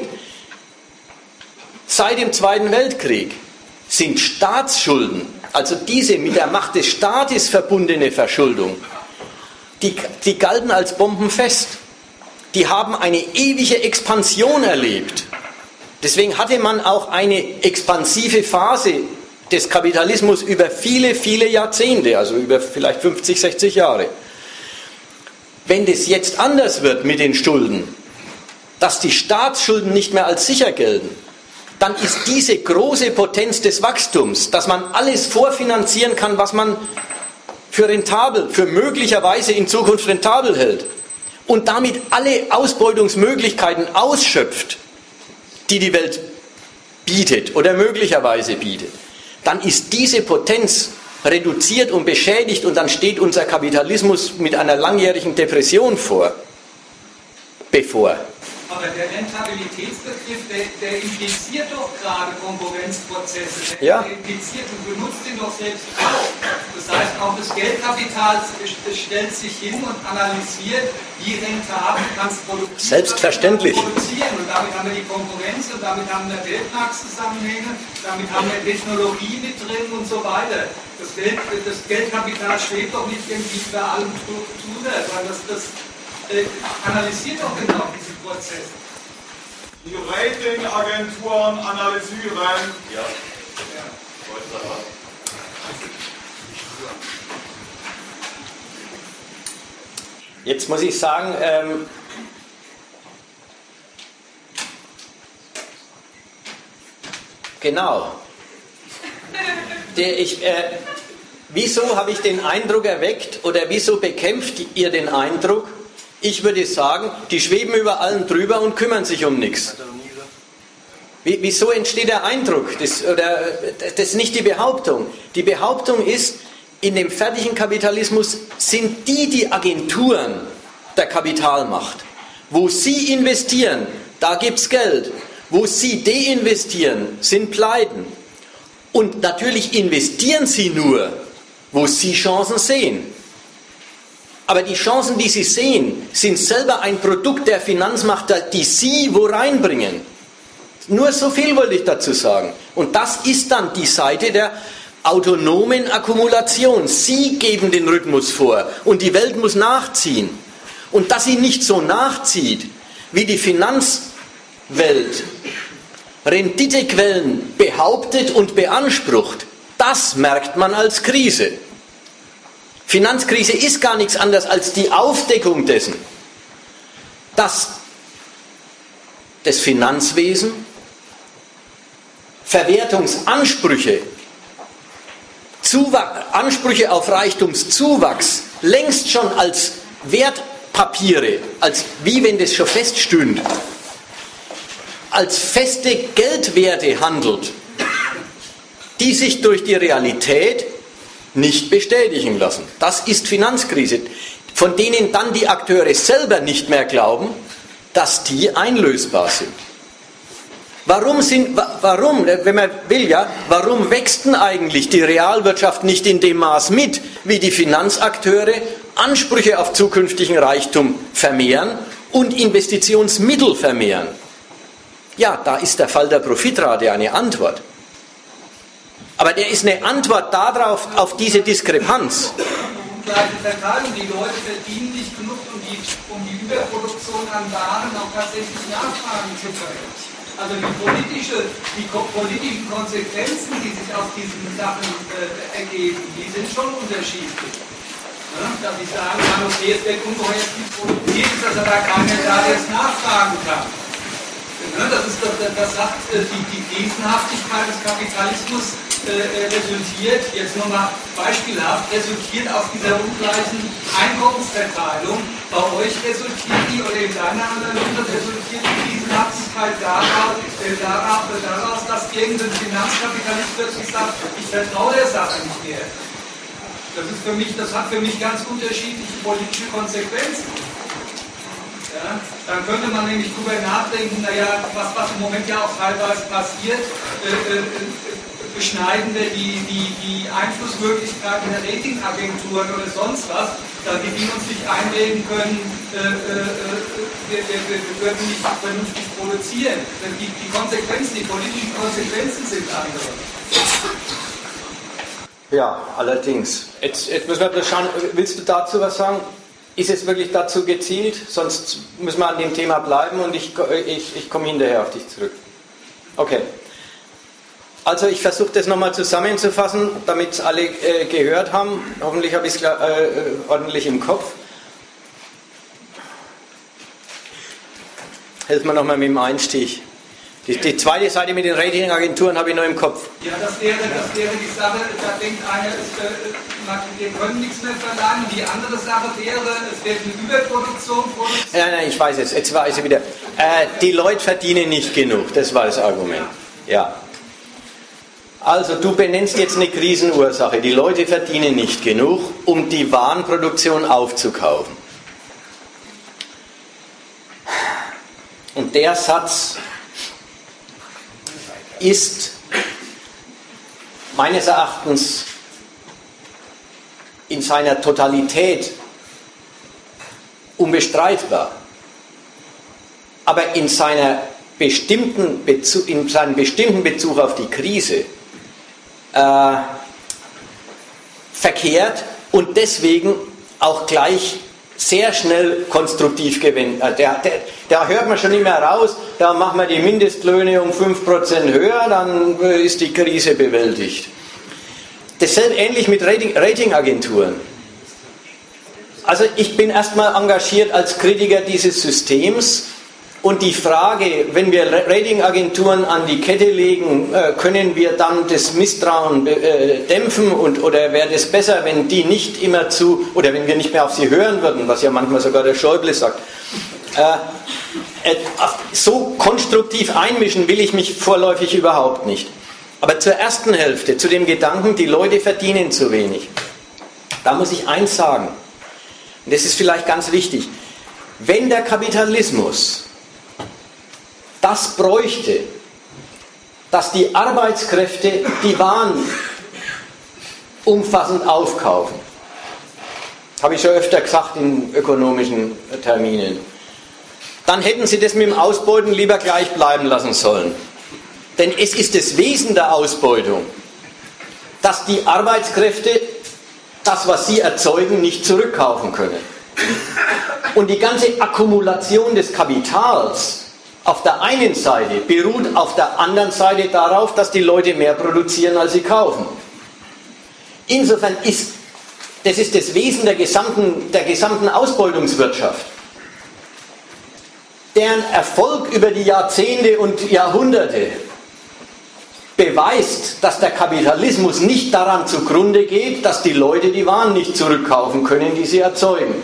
Speaker 1: seit dem Zweiten Weltkrieg sind Staatsschulden, also diese mit der Macht des Staates verbundene Verschuldung, die, die galten als bombenfest. Die haben eine ewige Expansion erlebt. Deswegen hatte man auch eine expansive Phase des Kapitalismus über viele, viele Jahrzehnte, also über vielleicht fünfzig, sechzig Jahre. Wenn das jetzt anders wird mit den Schulden, dass die Staatsschulden nicht mehr als sicher gelten, dann ist diese große Potenz des Wachstums, dass man alles vorfinanzieren kann, was man für rentabel, für möglicherweise in Zukunft rentabel hält und damit alle Ausbeutungsmöglichkeiten ausschöpft, die die Welt bietet oder möglicherweise bietet, dann ist diese Potenz reduziert und beschädigt und dann steht unser Kapitalismus mit einer langjährigen Depression vor, bevor.
Speaker 5: Aber der Rentabilitätsbegriff, der, der impliziert doch gerade Konkurrenzprozesse. Der,
Speaker 1: ja.
Speaker 5: der impliziert und benutzt ihn doch selbst auch. Das heißt, auch das Geldkapital stellt sich hin und analysiert, wie rentabel kann es produktiv
Speaker 1: Selbstverständlich.
Speaker 5: produzieren. Und damit haben wir die Konkurrenz und damit haben wir Weltmarktzusammenhänge, damit haben wir Technologie mit drin und so weiter. Das, Welt, das Geldkapital schwebt doch nicht irgendwie über allem drüber, sondern das, das äh, analysiert doch genau diese Prozesse.
Speaker 7: Die Ratingagenturen analysieren. Ja.
Speaker 5: Ja.
Speaker 1: Jetzt muss ich sagen, ähm, genau. Der, ich, äh, wieso habe ich den Eindruck erweckt oder wieso bekämpft ihr den Eindruck? Ich würde sagen, die schweben über allem drüber und kümmern sich um nichts. Wie, wieso entsteht der Eindruck? Das, oder, das ist nicht die Behauptung. Die Behauptung ist, in dem fertigen Kapitalismus sind die die Agenturen der Kapitalmacht. Wo sie investieren, da gibt es Geld. Wo sie deinvestieren, sind Pleiten. Und natürlich investieren sie nur, wo sie Chancen sehen. Aber die Chancen, die sie sehen, sind selber ein Produkt der Finanzmacht, die sie wo reinbringen. Nur so viel wollte ich dazu sagen. Und das ist dann die Seite der autonomen Akkumulation. Sie geben den Rhythmus vor und die Welt muss nachziehen. Und dass sie nicht so nachzieht, wie die Finanzwelt Renditequellen behauptet und beansprucht, das merkt man als Krise. Finanzkrise ist gar nichts anderes als die Aufdeckung dessen, dass das Finanzwesen Verwertungsansprüche, Zuwach- Ansprüche auf Reichtumszuwachs längst schon als Wertpapiere, als wie wenn das schon feststünde, als feste Geldwerte handelt, die sich durch die Realität nicht bestätigen lassen. Das ist Finanzkrise, von denen dann die Akteure selber nicht mehr glauben, dass die einlösbar sind. Warum, sind, warum, wenn man will, ja, warum wächst denn eigentlich die Realwirtschaft nicht in dem Maß mit, wie die Finanzakteure Ansprüche auf zukünftigen Reichtum vermehren und Investitionsmittel vermehren? Ja, da ist der Fall der Profitrate eine Antwort. Aber der ist eine Antwort darauf, auf diese Diskrepanz.
Speaker 5: Ungleiche Verteilung, die Leute verdienen nicht genug, um die, um die Überproduktion an Waren auch tatsächlich nachfragen zu können. Also die, politische, die politischen Konsequenzen, die sich aus diesen Sachen äh, ergeben, die sind schon unterschiedlich. Ja, dass ich sagen kann, okay, es wird ungeheuer viel produziert, ist das aber keiner da, der es nachfragen kann. Ja, das, ist, das, das sagt äh, die, die Krisenhaftigkeit des Kapitalismus äh, resultiert, jetzt nur mal beispielhaft, resultiert aus dieser ungleichen Einkommensverteilung. Bei euch resultiert die, oder in deiner Analyse resultiert die Krisenhaftigkeit daraus, äh, daraus, äh, daraus, dass irgendein Finanzkapitalist plötzlich sagt, ich vertraue der Sache nicht mehr. Das, ist für mich, das hat für mich ganz unterschiedliche politische Konsequenzen. Ja, dann könnte man nämlich drüber nachdenken, naja, was, was im Moment ja auch teilweise passiert, äh, äh, beschneiden wir die, die, die Einflussmöglichkeiten der Ratingagenturen oder sonst was, damit die uns nicht einreden können, äh, äh, wir, wir, wir würden nicht vernünftig produzieren. Die, die Konsequenzen, die politischen Konsequenzen sind andere.
Speaker 1: Ja, allerdings. Jetzt, jetzt müssen wir bloß schauen, willst du dazu was sagen? Ist es wirklich dazu gezielt? Sonst müssen wir an dem Thema bleiben und ich, ich, ich komme hinterher auf dich zurück. Okay. Also ich versuche das nochmal zusammenzufassen, damit es alle äh, gehört haben. Hoffentlich habe ich es äh, ordentlich im Kopf. Helfen wir nochmal mit dem Einstieg. Die, die zweite Seite mit den Ratingagenturen habe ich noch im Kopf.
Speaker 5: Ja, das wäre, das wäre die Sache, da denkt einer, es, äh, wir können nichts mehr verlangen. Die andere Sache wäre, es wird eine Überproduktion produziert.
Speaker 1: Nein, nein, ich weiß jetzt, jetzt weiß ich wieder. Äh, die Leute verdienen nicht genug, das war das Argument. Ja. Also du benennst jetzt eine Krisenursache. Die Leute verdienen nicht genug, um die Warenproduktion aufzukaufen. Und der Satz ist meines Erachtens in seiner Totalität unbestreitbar. Aber in, seiner bestimmten Bezug, in seinem bestimmten Bezug auf die Krise äh, verkehrt und deswegen auch gleich sehr schnell konstruktiv gewendet. Da, da hört man schon immer raus, da machen wir die Mindestlöhne um fünf Prozent höher, dann ist die Krise bewältigt. Dasselbe ähnlich mit Rating, Ratingagenturen. Also ich bin erstmal engagiert als Kritiker dieses Systems und die Frage, wenn wir Ratingagenturen an die Kette legen, können wir dann das Misstrauen dämpfen und, oder wäre es besser, wenn die nicht immer zu, oder wenn wir nicht mehr auf sie hören würden, was ja manchmal sogar der Schäuble sagt. So konstruktiv einmischen will ich mich vorläufig überhaupt nicht. Aber zur ersten Hälfte, zu dem Gedanken, die Leute verdienen zu wenig. Da muss ich eins sagen, und das ist vielleicht ganz wichtig, wenn der Kapitalismus das bräuchte, dass die Arbeitskräfte die Waren umfassend aufkaufen, habe ich schon öfter gesagt in ökonomischen Terminen, dann hätten sie das mit dem Ausbeuten lieber gleich bleiben lassen sollen. Denn es ist das Wesen der Ausbeutung, dass die Arbeitskräfte das, was sie erzeugen, nicht zurückkaufen können. Und die ganze Akkumulation des Kapitals auf der einen Seite beruht auf der anderen Seite darauf, dass die Leute mehr produzieren, als sie kaufen. Insofern ist das ist das Wesen der gesamten, der gesamten Ausbeutungswirtschaft, deren Erfolg über die Jahrzehnte und Jahrhunderte beweist, dass der Kapitalismus nicht daran zugrunde geht, dass die Leute die Waren nicht zurückkaufen können, die sie erzeugen.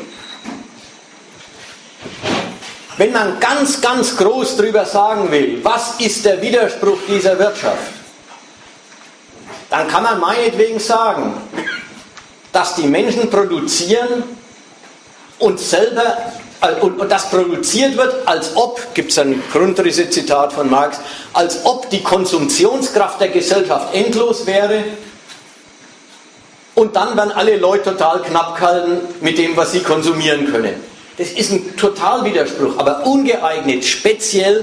Speaker 1: Wenn man ganz, ganz groß darüber sagen will, was ist der Widerspruch dieser Wirtschaft, dann kann man meinetwegen sagen, dass die Menschen produzieren und selber und, und das produziert wird, als ob, gibt es ein Grundrisse-Zitat von Marx, als ob die Konsumptionskraft der Gesellschaft endlos wäre und dann werden alle Leute total knapp gehalten mit dem, was sie konsumieren können. Das ist ein Totalwiderspruch, aber ungeeignet, speziell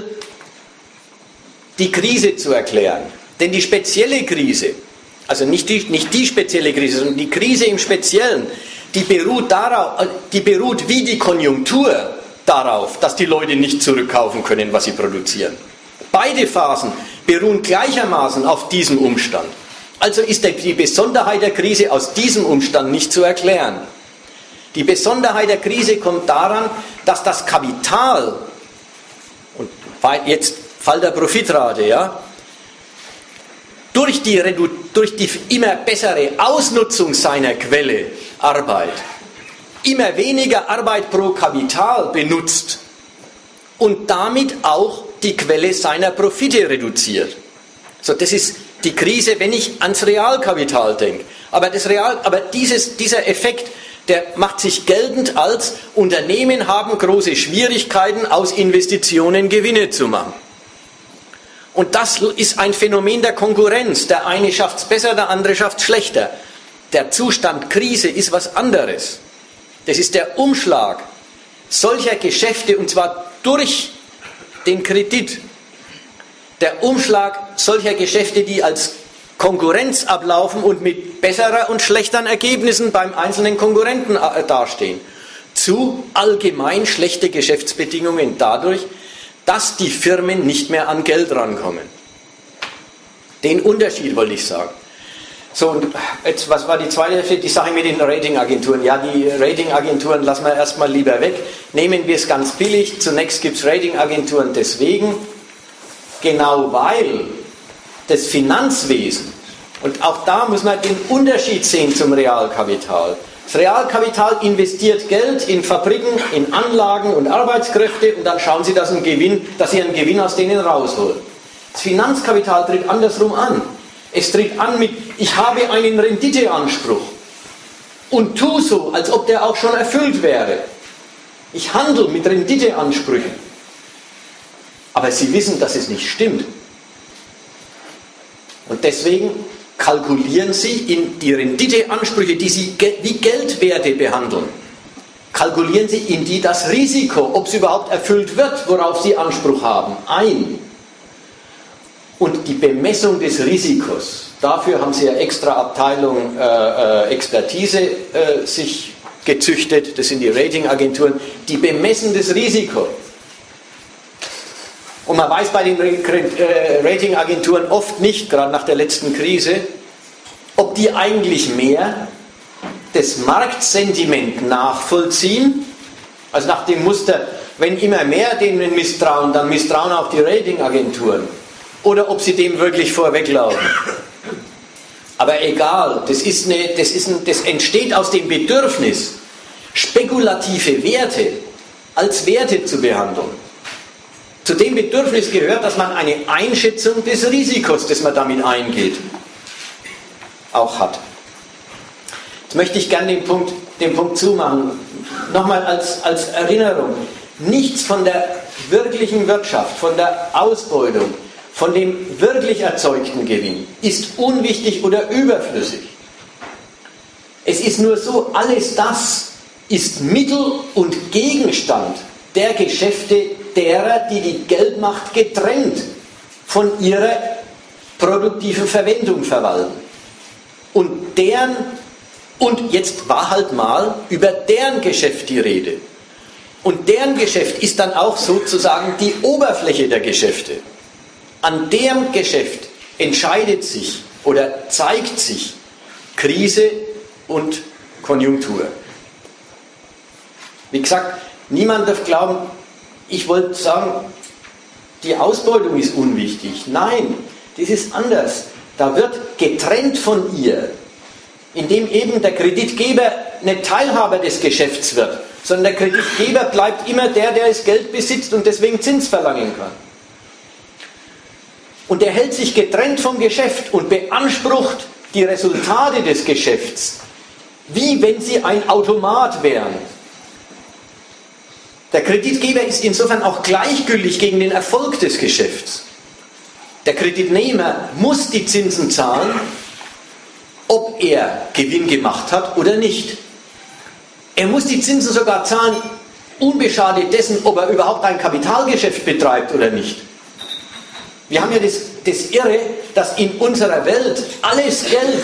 Speaker 1: die Krise zu erklären. Denn die spezielle Krise, also nicht die, nicht die spezielle Krise, sondern die Krise im Speziellen, die beruht darauf, die beruht wie die Konjunktur darauf, dass die Leute nicht zurückkaufen können, was sie produzieren. Beide Phasen beruhen gleichermaßen auf diesem Umstand. Also ist die Besonderheit der Krise aus diesem Umstand nicht zu erklären. Die Besonderheit der Krise kommt daran, dass das Kapital, und jetzt Fall der Profitrate, ja, durch die, durch die immer bessere Ausnutzung seiner Quelle Arbeit immer weniger Arbeit pro Kapital benutzt und damit auch die Quelle seiner Profite reduziert. So, das ist die Krise, wenn ich ans Realkapital denke. Aber, das Real, aber dieses, dieser Effekt, der macht sich geltend als Unternehmen haben große Schwierigkeiten, aus Investitionen Gewinne zu machen. Und das ist ein Phänomen der Konkurrenz. Der eine schafft es besser, der andere schafft es schlechter. Der Zustand Krise ist was anderes. Das ist der Umschlag solcher Geschäfte, und zwar durch den Kredit. Der Umschlag solcher Geschäfte, die als Konkurrenz ablaufen und mit besserer und schlechteren Ergebnissen beim einzelnen Konkurrenten dastehen, zu allgemein schlechte Geschäftsbedingungen dadurch, dass die Firmen nicht mehr an Geld rankommen. Den Unterschied wollte ich sagen. So, und jetzt, was war die zweite Hälfte? Die Sache mit den Ratingagenturen. Ja, die Ratingagenturen lassen wir erstmal lieber weg. Nehmen wir es ganz billig. Zunächst gibt es Ratingagenturen deswegen, genau weil das Finanzwesen, und auch da muss man den Unterschied sehen zum Realkapital. Das Realkapital investiert Geld in Fabriken, in Anlagen und Arbeitskräfte und dann schauen sie, dass, ein Gewinn, dass sie einen Gewinn aus denen rausholen. Das Finanzkapital tritt andersrum an. Es tritt an mit, ich habe einen Renditeanspruch und tu so, als ob der auch schon erfüllt wäre. Ich handle mit Renditeansprüchen. Aber Sie wissen, dass es nicht stimmt. Und deswegen kalkulieren Sie in die Renditeansprüche, die Sie wie Geldwerte behandeln, kalkulieren Sie in die das Risiko, ob es überhaupt erfüllt wird, worauf Sie Anspruch haben, ein. Und die Bemessung des Risikos, dafür haben Sie eine extra Abteilung äh, äh, Expertise äh, sich gezüchtet, das sind die Ratingagenturen, die bemessen das Risiko. Und man weiß bei den Ratingagenturen oft nicht, gerade nach der letzten Krise, ob die eigentlich mehr das Marktsentiment nachvollziehen, also nach dem Muster, wenn immer mehr denen misstrauen, dann misstrauen auch die Ratingagenturen, oder ob sie dem wirklich vorweglaufen. Aber egal, das, ist eine, das, ist ein, das entsteht aus dem Bedürfnis, spekulative Werte als Werte zu behandeln. Zu dem Bedürfnis gehört, dass man eine Einschätzung des Risikos, das man damit eingeht, auch hat. Jetzt möchte ich gerne den Punkt, den Punkt zumachen. Nochmal als, als Erinnerung. Nichts von der wirklichen Wirtschaft, von der Ausbeutung, von dem wirklich erzeugten Gewinn ist unwichtig oder überflüssig. Es ist nur so, alles das ist Mittel und Gegenstand der Geschäfte derer, die die Geldmacht getrennt von ihrer produktiven Verwendung verwalten. Und deren, und jetzt war halt mal über deren Geschäft die Rede. Und deren Geschäft ist dann auch sozusagen die Oberfläche der Geschäfte. An deren Geschäft entscheidet sich oder zeigt sich Krise und Konjunktur. Wie gesagt, niemand darf glauben, ich wollte sagen, die Ausbeutung ist unwichtig. Nein, das ist anders. Da wird getrennt von ihr, indem eben der Kreditgeber nicht Teilhaber des Geschäfts wird, sondern der Kreditgeber bleibt immer der, der das Geld besitzt und deswegen Zins verlangen kann. Und er hält sich getrennt vom Geschäft und beansprucht die Resultate des Geschäfts, wie wenn sie ein Automat wären. Der Kreditgeber ist insofern auch gleichgültig gegen den Erfolg des Geschäfts. Der Kreditnehmer muss die Zinsen zahlen, ob er Gewinn gemacht hat oder nicht. Er muss die Zinsen sogar zahlen, unbeschadet dessen, ob er überhaupt ein Kapitalgeschäft betreibt oder nicht. Wir haben ja das, das Irre, dass in unserer Welt alles Geld,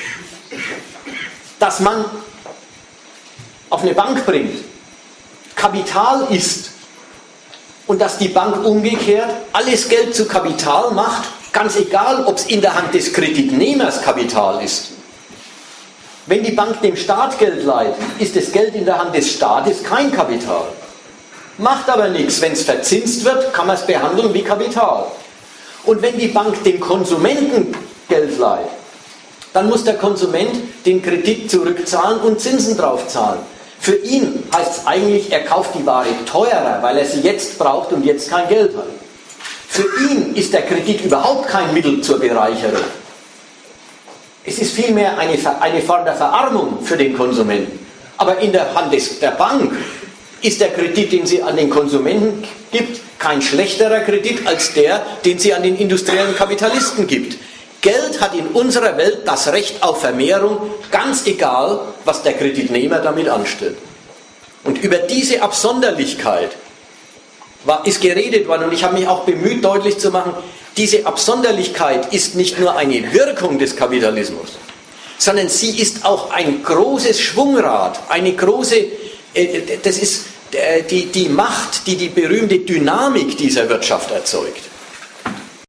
Speaker 1: das man auf eine Bank bringt, Kapital ist und dass die Bank umgekehrt alles Geld zu Kapital macht, ganz egal, ob es in der Hand des Kreditnehmers Kapital ist. Wenn die Bank dem Staat Geld leiht, ist das Geld in der Hand des Staates kein Kapital. Macht aber nichts, wenn es verzinst wird, kann man es behandeln wie Kapital. Und wenn die Bank dem Konsumenten Geld leiht, dann muss der Konsument den Kredit zurückzahlen und Zinsen drauf zahlen. Für ihn heißt es eigentlich, er kauft die Ware teurer, weil er sie jetzt braucht und jetzt kein Geld hat. Für ihn ist der Kredit überhaupt kein Mittel zur Bereicherung. Es ist vielmehr eine, eine Form der Verarmung für den Konsumenten. Aber in der Hand des, der Bank ist der Kredit, den sie an den Konsumenten gibt, kein schlechterer Kredit als der, den sie an den industriellen Kapitalisten gibt. Geld hat in unserer Welt das Recht auf Vermehrung, ganz egal, was der Kreditnehmer damit anstellt. Und über diese Absonderlichkeit war, ist geredet worden, und ich habe mich auch bemüht, deutlich zu machen, diese Absonderlichkeit ist nicht nur eine Wirkung des Kapitalismus, sondern sie ist auch ein großes Schwungrad, eine große, äh, das ist äh, die, die Macht, die die berühmte Dynamik dieser Wirtschaft erzeugt.